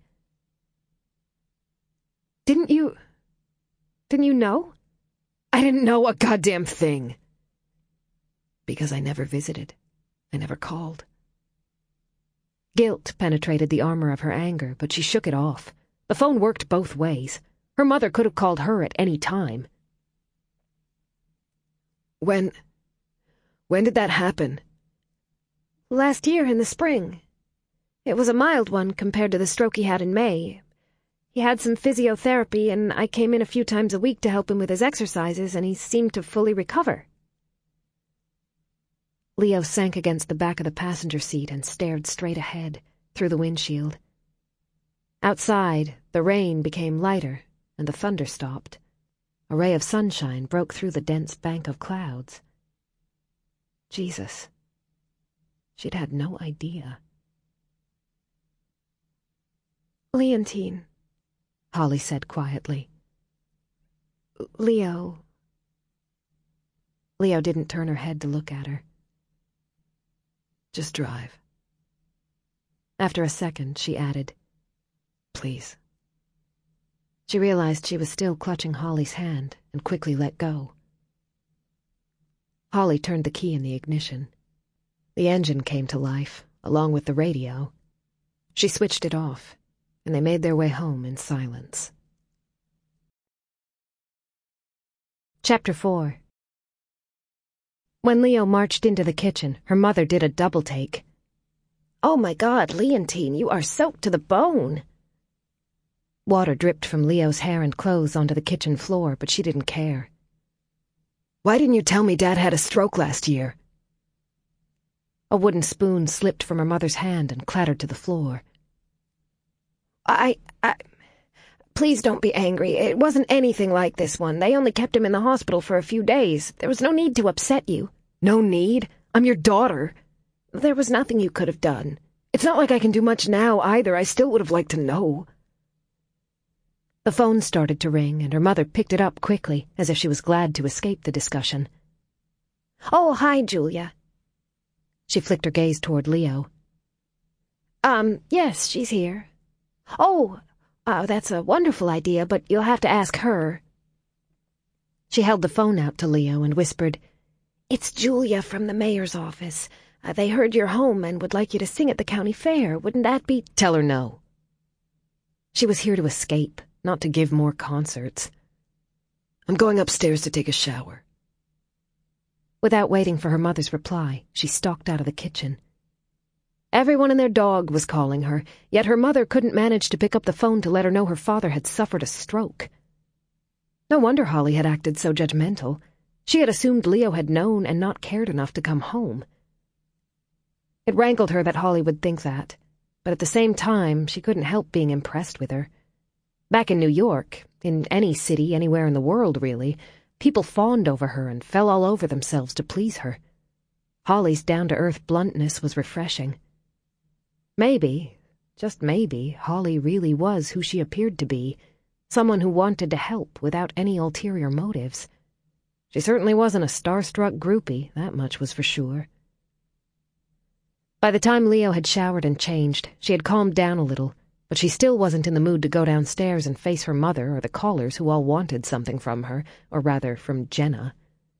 Didn't you... Didn't you know? I didn't know a goddamn thing. Because I never visited. I never called. Guilt penetrated the armor of her anger, but she shook it off. The phone worked both ways. Her mother could have called her at any time. When... When did that happen? Last year in the spring. It was a mild one compared to the stroke he had in May. He had some physiotherapy, and I came in a few times a week to help him with his exercises, and he seemed to fully recover. Leo sank against the back of the passenger seat and stared straight ahead, through the windshield. Outside, the rain became lighter, and the thunder stopped. A ray of sunshine broke through the dense bank of clouds. Jesus. She'd had no idea. Leontine, Holly said quietly. Leo. Leo didn't turn her head to look at her. Just drive. After a second, she added, Please. She realized she was still clutching Holly's hand and quickly let go. Holly turned the key in the ignition. The engine came to life, along with the radio. She switched it off, and they made their way home in silence. Chapter four. When Leo marched into the kitchen, her mother did a double-take. Oh my God, Leontine, you are soaked to the bone. Water dripped from Leo's hair and clothes onto the kitchen floor, but she didn't care. Why didn't you tell me Dad had a stroke last year? A wooden spoon slipped from her mother's hand and clattered to the floor. I... I... Please don't be angry. It wasn't anything like this one. They only kept him in the hospital for a few days. There was no need to upset you. No need? I'm your daughter. There was nothing you could have done. It's not like I can do much now, either. I still would have liked to know. The phone started to ring, and her mother picked it up quickly, as if she was glad to escape the discussion. Oh, hi, Julia. She flicked her gaze toward Leo. Um, yes, she's here. Oh, uh, that's a wonderful idea, but you'll have to ask her. She held the phone out to Leo and whispered, It's Julia from the mayor's office. Uh, they heard you're home and would like you to sing at the county fair. Wouldn't that be— Tell her no. She was here to escape, not to give more concerts. I'm going upstairs to take a shower. Without waiting for her mother's reply, she stalked out of the kitchen. Everyone and their dog was calling her, yet her mother couldn't manage to pick up the phone to let her know her father had suffered a stroke. No wonder Holly had acted so judgmental. She had assumed Leo had known and not cared enough to come home. It rankled her that Holly would think that, but at the same time, she couldn't help being impressed with her. Back in New York, in any city anywhere in the world, really, people fawned over her and fell all over themselves to please her. Holly's down-to-earth bluntness was refreshing. Maybe, just maybe, Holly really was who she appeared to be, someone who wanted to help without any ulterior motives. She certainly wasn't a starstruck groupie, that much was for sure. By the time Leo had showered and changed, she had calmed down a little, but she still wasn't in the mood to go downstairs and face her mother or the callers who all wanted something from her, or rather, from Jenna.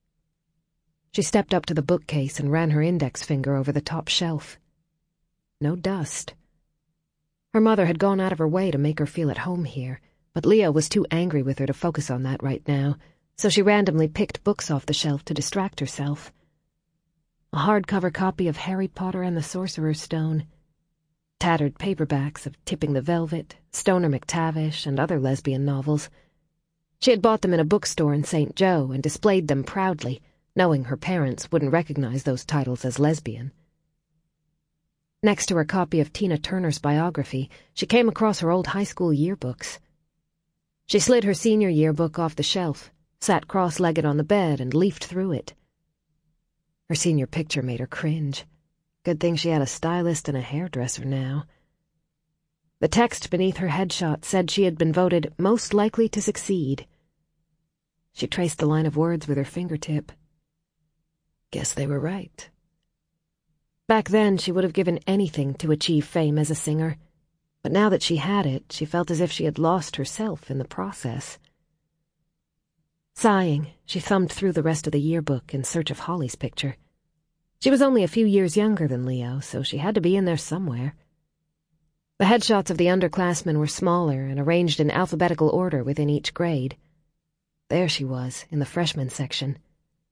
She stepped up to the bookcase and ran her index finger over the top shelf. No dust. Her mother had gone out of her way to make her feel at home here, but Leo was too angry with her to focus on that right now, so she randomly picked books off the shelf to distract herself. A hardcover copy of Harry Potter and the Sorcerer's Stone, tattered paperbacks of Tipping the Velvet, Stoner McTavish, and other lesbian novels. She had bought them in a bookstore in Saint Joe and displayed them proudly, knowing her parents wouldn't recognize those titles as lesbian. Next to her copy of Tina Turner's biography, she came across her old high school yearbooks. She slid her senior yearbook off the shelf, sat cross-legged on the bed, and leafed through it. Her senior picture made her cringe. Good thing she had a stylist and a hairdresser now. The text beneath her headshot said she had been voted most likely to succeed. She traced the line of words with her fingertip. Guess they were right. Back then, she would have given anything to achieve fame as a singer, but now that she had it, she felt as if she had lost herself in the process. Sighing, she thumbed through the rest of the yearbook in search of Holly's picture. She was only a few years younger than Leo, so she had to be in there somewhere. The headshots of the underclassmen were smaller and arranged in alphabetical order within each grade. There she was, in the freshman section.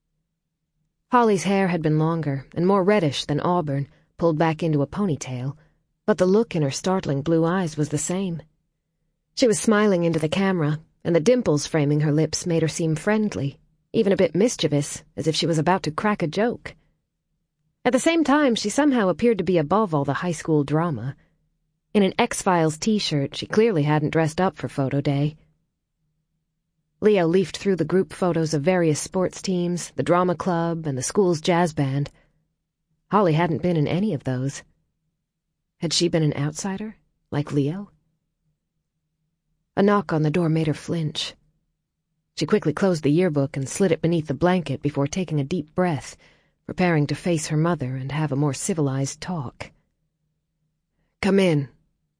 Holly's hair had been longer and more reddish than auburn, pulled back into a ponytail, but the look in her startling blue eyes was the same. She was smiling into the camera, and the dimples framing her lips made her seem friendly, even a bit mischievous, as if she was about to crack a joke. At the same time, she somehow appeared to be above all the high school drama. In an X-Files t-shirt, she clearly hadn't dressed up for photo day. Leo leafed through the group photos of various sports teams, the drama club, and the school's jazz band. Holly hadn't been in any of those. Had she been an outsider, like Leo? A knock on the door made her flinch. She quickly closed the yearbook and slid it beneath the blanket before taking a deep breath, preparing to face her mother and have a more civilized talk. Come in.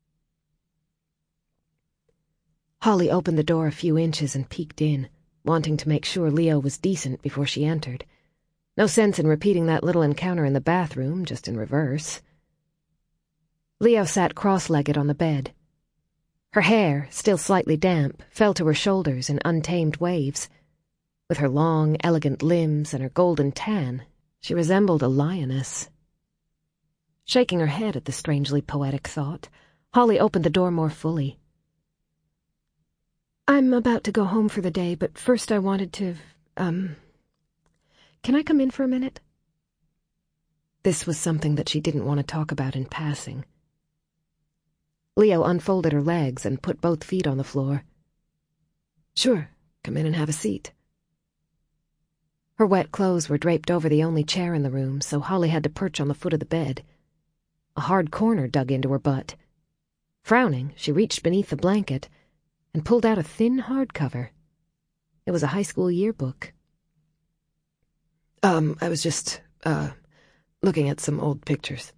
Holly opened the door a few inches and peeked in, wanting to make sure Leo was decent before she entered. No sense in repeating that little encounter in the bathroom, just in reverse. Leo sat cross-legged on the bed. Her hair, still slightly damp, fell to her shoulders in untamed waves. With her long, elegant limbs and her golden tan, she resembled a lioness. Shaking her head at the strangely poetic thought, Holly opened the door more fully. I'm about to go home for the day, but first I wanted to, um... Can I come in for a minute? This was something that she didn't want to talk about in passing. Leo unfolded her legs and put both feet on the floor. Sure, come in and have a seat. Her wet clothes were draped over the only chair in the room, so Holly had to perch on the foot of the bed. A hard corner dug into her butt. Frowning, she reached beneath the blanket and pulled out a thin hardcover. It was a high school yearbook. Um, I was just, uh, looking at some old pictures.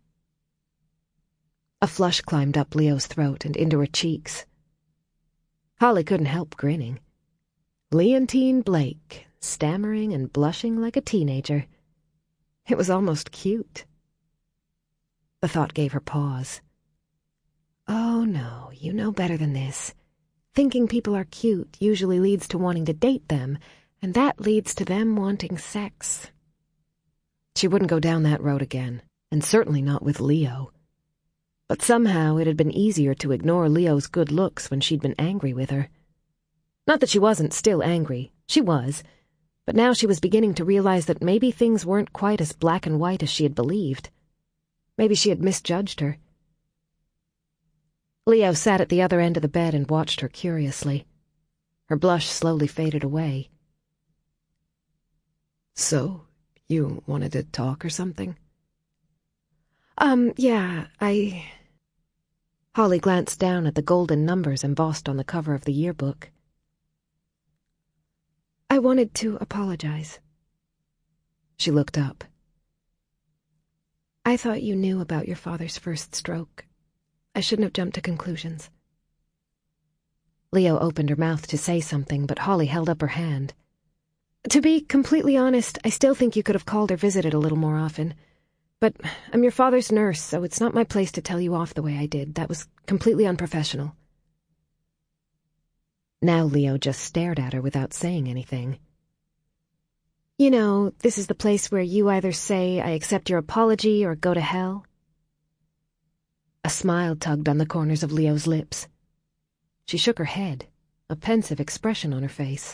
A flush climbed up Leo's throat and into her cheeks. Holly couldn't help grinning. Leontine Blake, stammering and blushing like a teenager. It was almost cute. The thought gave her pause. Oh no, you know better than this. Thinking people are cute usually leads to wanting to date them, and that leads to them wanting sex. She wouldn't go down that road again, and certainly not with Leo. But somehow it had been easier to ignore Leo's good looks when she'd been angry with her. Not that she wasn't still angry. She was. But now she was beginning to realize that maybe things weren't quite as black and white as she had believed. Maybe she had misjudged her. Leo sat at the other end of the bed and watched her curiously. Her blush slowly faded away. So, you wanted to talk or something? Um, yeah, I... Holly glanced down at the golden numbers embossed on the cover of the yearbook. I I wanted to apologize. She looked up. I thought you knew about your father's first stroke. I shouldn't have jumped to conclusions. Leo opened her mouth to say something, but Holly held up her hand. To be completely honest, I still think you could have called or visited a little more often. But I'm your father's nurse, so it's not my place to tell you off the way I did. That was completely unprofessional. Now Leo just stared at her without saying anything. You know, this is the place where you either say, I accept your apology, or go to hell. A smile tugged on the corners of Leo's lips. She shook her head, a pensive expression on her face.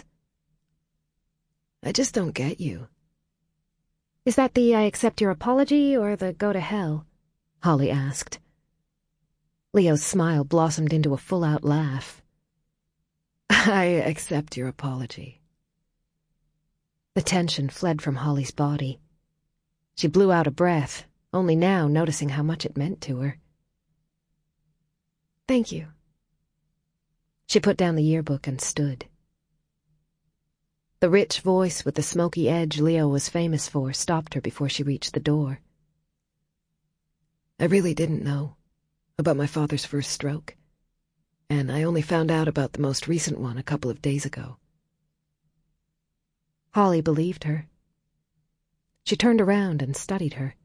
I just don't get you. Is that the I accept your apology, or the go to hell? Holly asked. Leo's smile blossomed into a full-out laugh. I accept your apology. The tension fled from Holly's body. She blew out a breath, only now noticing how much it meant to her. Thank you. She put down the yearbook and stood. The rich voice with the smoky edge Leo was famous for stopped her before she reached the door. I really didn't know about my father's first stroke, and I only found out about the most recent one a couple of days ago. Holly believed her. She turned around and studied her.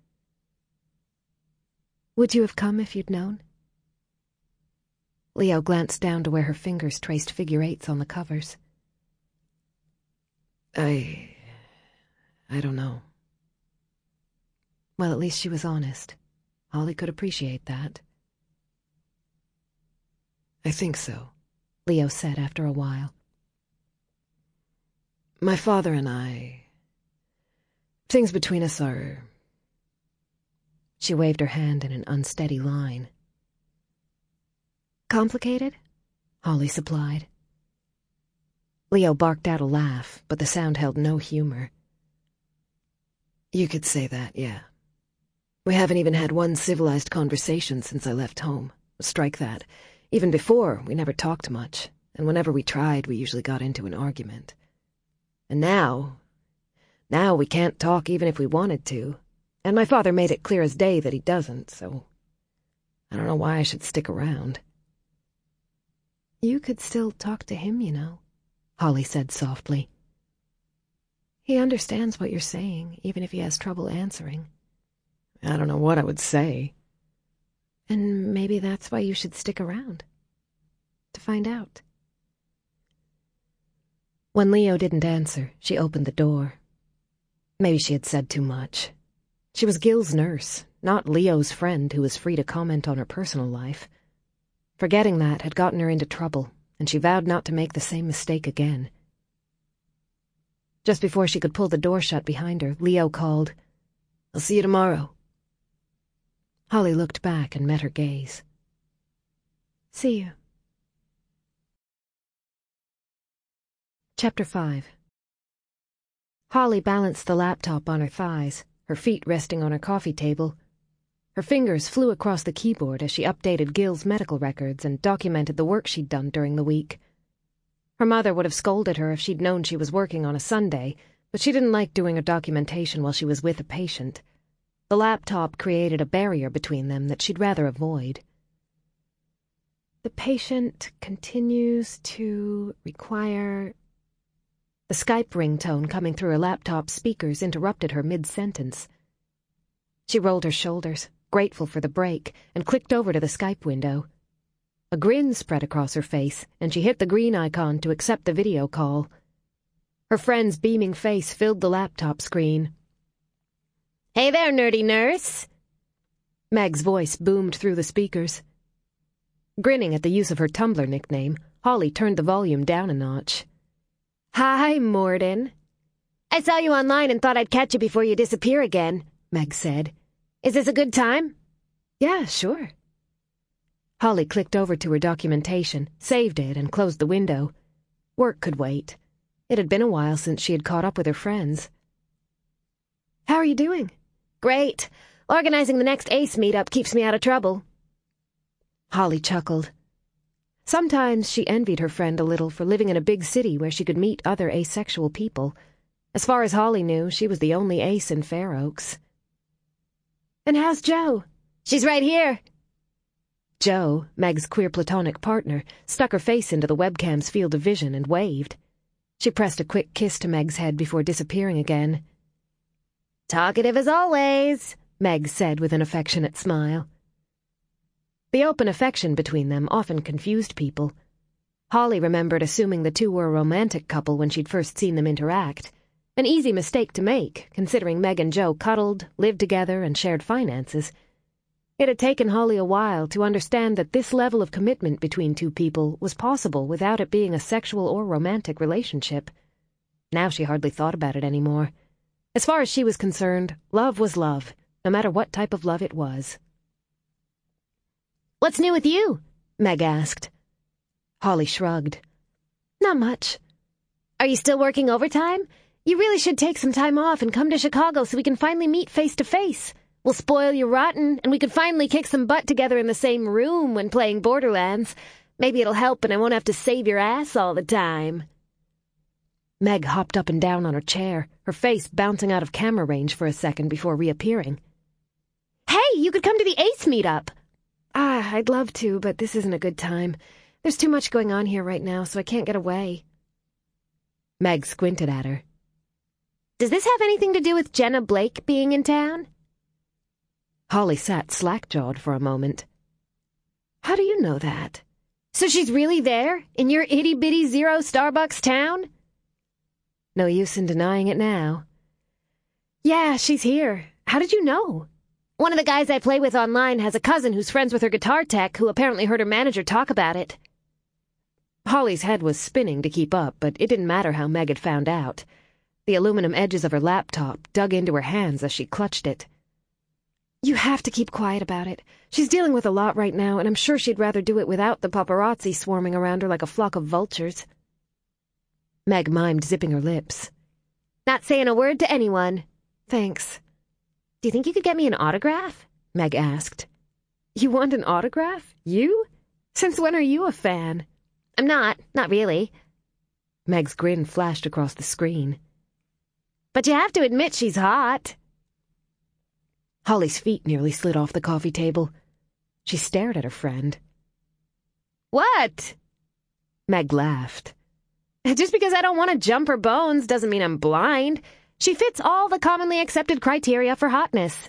Would you have come if you'd known? Leo glanced down to where her fingers traced figure eights on the covers. I... I don't know. Well, at least she was honest. Holly could appreciate that. I think so, Leo said after a while. My father and I... Things between us are... She waved her hand in an unsteady line. Complicated? Holly supplied. Leo barked out a laugh, but the sound held no humor. You could say that, yeah. We haven't even had one civilized conversation since I left home. Strike that. Even before, we never talked much, and whenever we tried, we usually got into an argument. And now... Now we can't talk even if we wanted to, and my father made it clear as day that he doesn't, so... I don't know why I should stick around. You could still talk to him, you know, Holly said softly. He understands what you're saying, even if he has trouble answering. I don't know what I would say. And maybe that's why you should stick around. To find out. When Leo didn't answer, she opened the door. Maybe she had said too much. She was Gil's nurse, not Leo's friend who was free to comment on her personal life. Forgetting that had gotten her into trouble, and she vowed not to make the same mistake again. Just before she could pull the door shut behind her, Leo called, I'll see you tomorrow. Holly looked back and met her gaze. See you. Chapter five. Holly balanced the laptop on her thighs, her feet resting on her coffee table. Her fingers flew across the keyboard as she updated Gil's medical records and documented the work she'd done during the week. Her mother would have scolded her if she'd known she was working on a Sunday, but she didn't like doing her documentation while she was with a patient. The laptop created a barrier between them that she'd rather avoid. The patient continues to require... The Skype ringtone coming through her laptop speakers interrupted her mid-sentence. She rolled her shoulders, grateful for the break, and clicked over to the Skype window. A grin spread across her face, and she hit the green icon to accept the video call. Her friend's beaming face filled the laptop screen. Hey there, nerdy nurse! Meg's voice boomed through the speakers. Grinning at the use of her Tumblr nickname, Holly turned the volume down a notch. Hi, Morden. I saw you online and thought I'd catch you before you disappear again, Meg said. Is this a good time? Yeah, sure. Holly clicked over to her documentation, saved it, and closed the window. Work could wait. It had been a while since she had caught up with her friends. How are you doing? Great. Organizing the next ACE meetup keeps me out of trouble. Holly chuckled. Sometimes she envied her friend a little for living in a big city where she could meet other asexual people. As far as Holly knew, she was the only ace in Fair Oaks. "And how's Jo?" "She's right here." Jo, Meg's queer platonic partner, stuck her face into the webcam's field of vision and waved. She pressed a quick kiss to Meg's head before disappearing again. "Talkative as always," Meg said with an affectionate smile. The open affection between them often confused people. Holly remembered assuming the two were a romantic couple when she'd first seen them interact. An easy mistake to make, considering Meg and Jo cuddled, lived together, and shared finances. It had taken Holly a while to understand that this level of commitment between two people was possible without it being a sexual or romantic relationship. Now she hardly thought about it anymore. As far as she was concerned, love was love, no matter what type of love it was. "What's new with you?" Meg asked. Holly shrugged. "Not much." "Are you still working overtime? You really should take some time off and come to Chicago so we can finally meet face to face. We'll spoil you rotten, and we could finally kick some butt together in the same room when playing Borderlands. Maybe it'll help and I won't have to save your ass all the time." Meg hopped up and down on her chair, her face bouncing out of camera range for a second before reappearing. "Hey, you could come to the Ace meetup." Ah, I'd love to, but this isn't a good time. There's too much going on here right now, so I can't get away. Meg squinted at her. "Does this have anything to do with Jenna Blake being in town?" Holly sat slack-jawed for a moment. "How do you know that?" "So she's really there, in your itty-bitty zero Starbucks town?" No use in denying it now. "Yeah, she's here. How did you know?" "One of the guys I play with online has a cousin who's friends with her guitar tech who apparently heard her manager talk about it." Holly's head was spinning to keep up, but it didn't matter how Meg had found out. The aluminum edges of her laptop dug into her hands as she clutched it. "You have to keep quiet about it. She's dealing with a lot right now, and I'm sure she'd rather do it without the paparazzi swarming around her like a flock of vultures." Meg mimed zipping her lips. "Not saying a word to anyone." "Thanks." "Do you think you could get me an autograph?" Meg asked. "You want an autograph? You? Since when are you a fan?" "I'm not. Not really." Meg's grin flashed across the screen. "But you have to admit she's hot." Holly's feet nearly slid off the coffee table. She stared at her friend. "What?" Meg laughed. "Just because I don't want to jump her bones doesn't mean I'm blind. She fits all the commonly accepted criteria for hotness."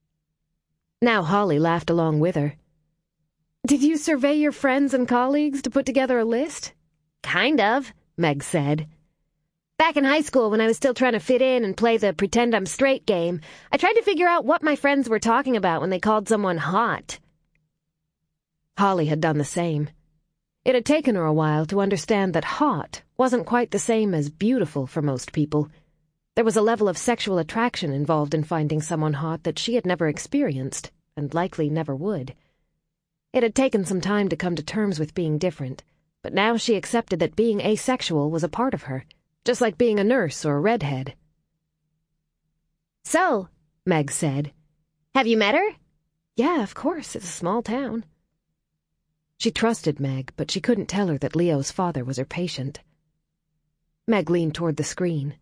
Now Holly laughed along with her. "Did you survey your friends and colleagues to put together a list?" "Kind of," Meg said. "Back in high school, when I was still trying to fit in and play the pretend I'm straight game, I tried to figure out what my friends were talking about when they called someone hot." Holly had done the same. It had taken her a while to understand that hot wasn't quite the same as beautiful for most people. There was a level of sexual attraction involved in finding someone hot that she had never experienced, and likely never would. It had taken some time to come to terms with being different, but now she accepted that being asexual was a part of her, just like being a nurse or a redhead. "So," Meg said. "have you met her?" "Yeah, of course. It's a small town." She trusted Meg, but she couldn't tell her that Leo's father was her patient. Meg leaned toward the screen.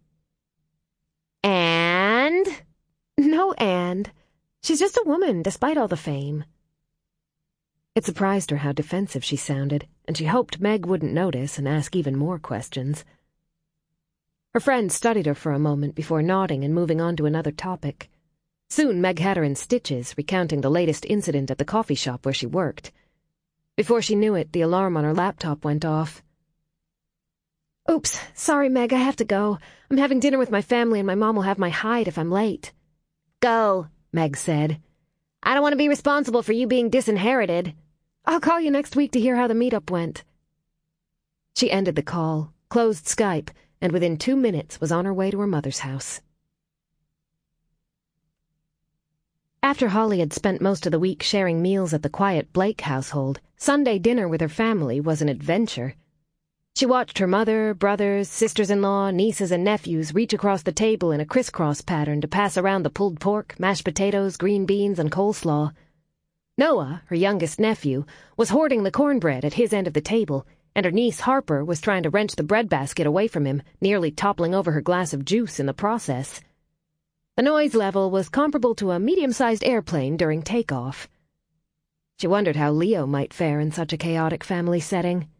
"And?" "No and. She's just a woman, despite all the fame." It surprised her how defensive she sounded, and she hoped Meg wouldn't notice and ask even more questions. Her friend studied her for a moment before nodding and moving on to another topic. Soon Meg had her in stitches, recounting the latest incident at the coffee shop where she worked. Before she knew it, the alarm on her laptop went off. "Oops, sorry, Meg, I have to go. I'm having dinner with my family and my mom will have my hide if I'm late." "Go," Meg said. "I don't want to be responsible for you being disinherited." "I'll call you next week to hear how the meetup went." She ended the call, closed Skype, and within two minutes was on her way to her mother's house. After Holly had spent most of the week sharing meals at the quiet Blake household, Sunday dinner with her family was an adventure. She watched her mother, brothers, sisters-in-law, nieces, and nephews reach across the table in a crisscross pattern to pass around the pulled pork, mashed potatoes, green beans, and coleslaw. Noah, her youngest nephew, was hoarding the cornbread at his end of the table, and her niece Harper was trying to wrench the breadbasket away from him, nearly toppling over her glass of juice in the process. The noise level was comparable to a medium-sized airplane during takeoff. She wondered how Leo might fare in such a chaotic family setting.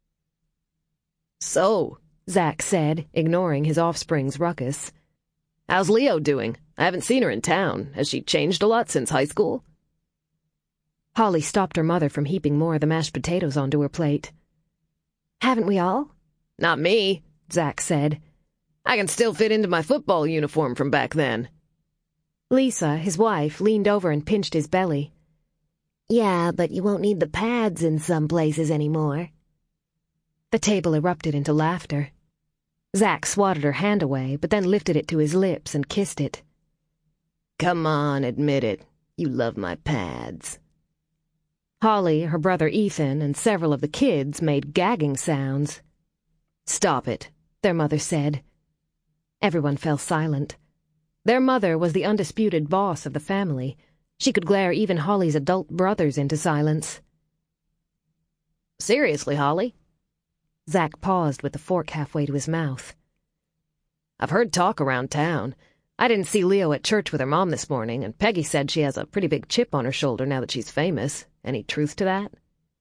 "So," Zack said, ignoring his offspring's ruckus. "How's Leo doing? I haven't seen her in town. Has she changed a lot since high school?" Holly stopped her mother from heaping more of the mashed potatoes onto her plate. "Haven't we all?" "Not me," Zack said. "I can still fit into my football uniform from back then." Lisa, his wife, leaned over and pinched his belly. "Yeah, but you won't need the pads in some places anymore." The table erupted into laughter. Zack swatted her hand away, but then lifted it to his lips and kissed it. "Come on, admit it. You love my pads." Holly, her brother Ethan, and several of the kids made gagging sounds. "Stop it," their mother said. Everyone fell silent. Their mother was the undisputed boss of the family. She could glare even Holly's adult brothers into silence. "Seriously, Holly?" Zack paused with the fork halfway to his mouth. "I've heard talk around town. I didn't see Leo at church with her mom this morning, and Peggy said she has a pretty big chip on her shoulder now that she's famous. Any truth to that?"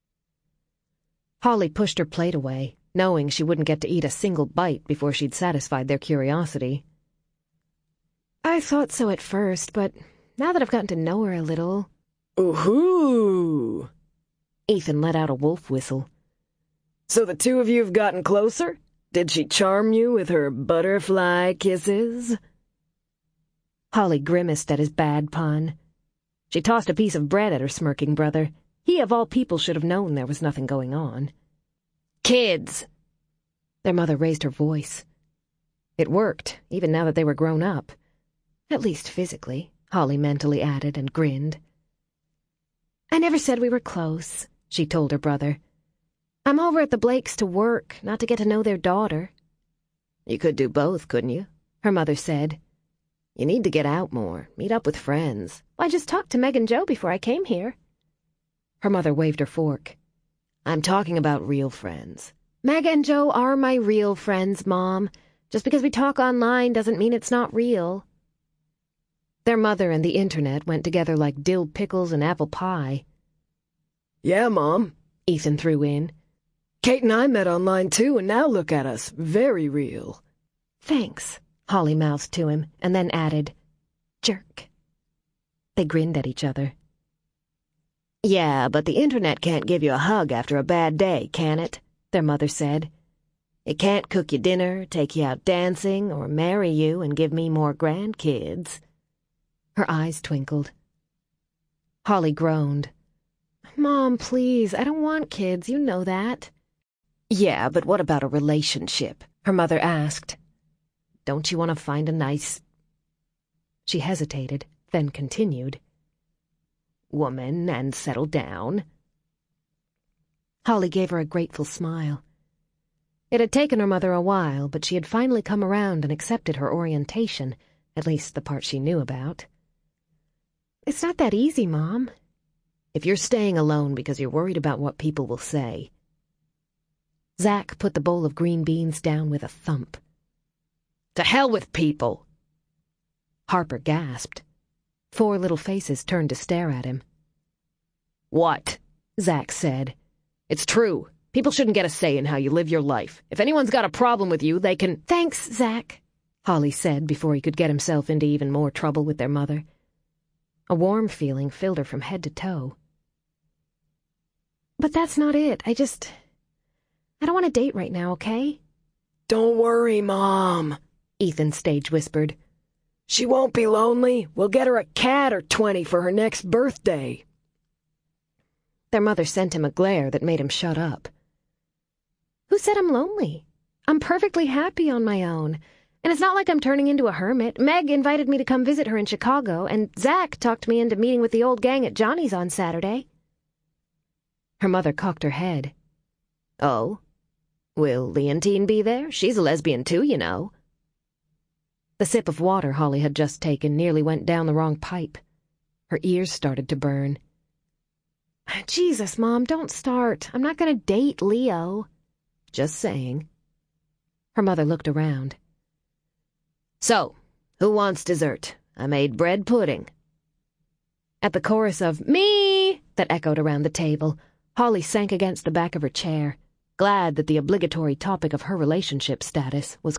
Holly pushed her plate away, knowing she wouldn't get to eat a single bite before she'd satisfied their curiosity. "I thought so at first, but now that I've gotten to know her a little—" "Ooh-hoo!" Ethan let out a wolf whistle. "So the two of you have gotten closer? Did she charm you with her butterfly kisses?" Holly grimaced at his bad pun. She tossed a piece of bread at her smirking brother. He, of all people, should have known there was nothing going on. "Kids!" Their mother raised her voice. It worked, even now that they were grown up. At least physically, Holly mentally added and grinned. "I never said we were close," she told her brother. "I'm over at the Blakes to work, not to get to know their daughter." "You could do both, couldn't you?" her mother said. "You need to get out more, meet up with friends." "I just talked to Meg and Joe before I came here." Her mother waved her fork. "I'm talking about real friends." "Meg and Joe are my real friends, Mom. Just because we talk online doesn't mean it's not real." Their mother and the internet went together like dill pickles and apple pie. "Yeah, Mom," Ethan threw in. "Kate and I met online too, and now look at us. Very real." "Thanks," Holly mouthed to him, and then added, "Jerk." They grinned at each other. "Yeah, but the internet can't give you a hug after a bad day, can it?" their mother said. "It can't cook you dinner, take you out dancing, or marry you and give me more grandkids." Her eyes twinkled. Holly groaned. "Mom, please, I don't want kids, you know that." "Yeah, but what about a relationship?" her mother asked. "Don't you want to find a nice—" She hesitated, then continued. "Woman and settle down?" Holly gave her a grateful smile. It had taken her mother a while, but she had finally come around and accepted her orientation, at least the part she knew about. "It's not that easy, Mom." "If you're staying alone because you're worried about what people will say." Zack put the bowl of green beans down with a thump. "To hell with people!" Harper gasped. Four little faces turned to stare at him. "What?" Zack said. "It's true. People shouldn't get a say in how you live your life. If anyone's got a problem with you, they can—" "Thanks, Zack," Holly said before he could get himself into even more trouble with their mother. A warm feeling filled her from head to toe. "But that's not it. I just... I don't want to date right now, okay?" "Don't worry, Mom," Ethan stage whispered. "She won't be lonely. We'll get her a cat or twenty for her next birthday." Their mother sent him a glare that made him shut up. "Who said I'm lonely? I'm perfectly happy on my own. And it's not like I'm turning into a hermit. Meg invited me to come visit her in Chicago, and Zack talked me into meeting with the old gang at Johnny's on Saturday." Her mother cocked her head. "Oh? Will Leontine be there? She's a lesbian too, you know." The sip of water Holly had just taken nearly went down the wrong pipe. Her ears started to burn. Jesus, Mom, don't start. I'm not going to date Leo. Just saying. Her mother looked around. So, who wants dessert? I made bread pudding. At the chorus of "Me!" that echoed around the table, Holly sank against the back of her chair, glad that the obligatory topic of her relationship status was